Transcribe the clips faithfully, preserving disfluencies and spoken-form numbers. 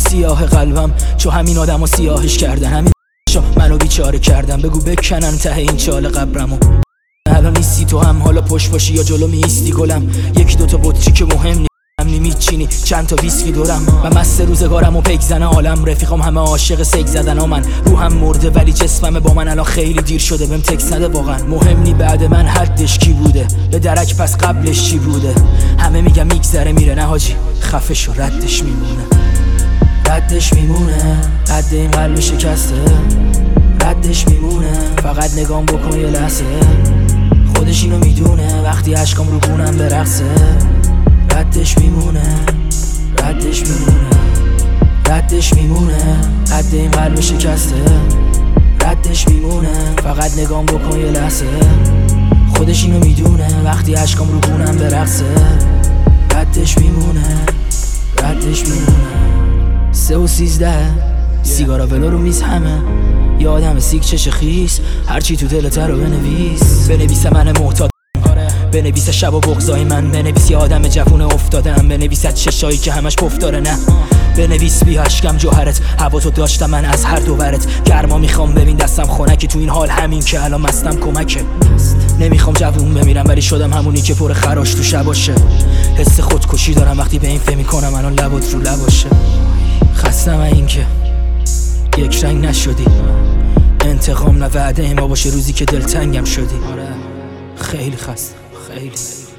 سیاه قلبم، چو همین آدمو سیاهش کردن، همین شو منو بیچاره کردن. بگو بکنن ته این چال قبرمو. الان نیستی تو هم، حالا پشت باشی یا جلو میستی گلم. یکی دوتا بطری که مهم نی میچینی، چند تا ویسکی دورم. من مست روزگارم و پیک زنه عالم، رفیقام همه عاشق سگ زدن ها. من روحم مرده ولی جسمم با من الان خیلی دیر شده. بهم تکس نده واقعا، مهم نی بعد من حدش کی بوده. به درک پس قبلش چی بوده. همه میگم میگذره میره، نه حاجی خفه شو ردش میمونه. ردش میمونه قد این قلب شکسته، ردش میمونه فقط نگام بکن یه لحظه. خودش اینو میدونه وقتی عشقام رو گونم برقصه. ردش میمونه ردش میمونه ردش میمونه قد این قلب شکسته. ردش میمونه فقط نگام بکن یه لحظه. خودش اینو میدونه وقتی عشقام رو گونم برقصه. ردش میمونه ردش میمونه. سه و سیزده سیگارا ولو رو میز همه. یه آدم سیک چش خیس، هرچی تو دلت رو بنویس. بنویس من معتاد، بنویس شب و بغضای من. بنویس یه آدم جوون افتادم، بنویس از چشایی که همش پف داره. نه بنویس بی اشکم جوهرت، هوا تو داشتم من از هر دو ورت. گرما میخوام ببین دستم خنکی، تو این حال همین که الان مستم کمکه. نمیخوام جوون بمیرم ولی شدم همونی که پر خراش تو شباشه. حس خودکشی دارم وقتی به این فکر میکنم الان لبات رو لباشه. خستم این که یک رنگ نشدی، انتقام نه وعده ما باشه روزی که دلتنگم شدی. خیلی خستم خیلی.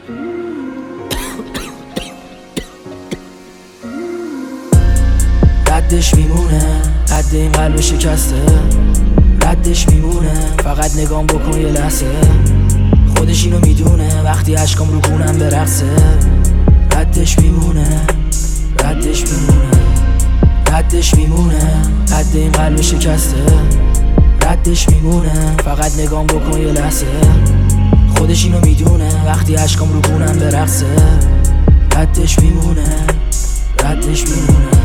ردش میمونه قد این قلب شکسته. ردش میمونه فقط نگام بکن یه لحظه. خودش اینو میدونه وقتی عشقام رو گونم برقصه. ردش میمونه ردش میمونه ردش میمونه قد این قلب شکسته. ردش میمونه فقط نگام بکن یه لحظه. خودش اینو میدونه وقتی عشقام رو گونم برقصه. ردش میمونه ردش میمونه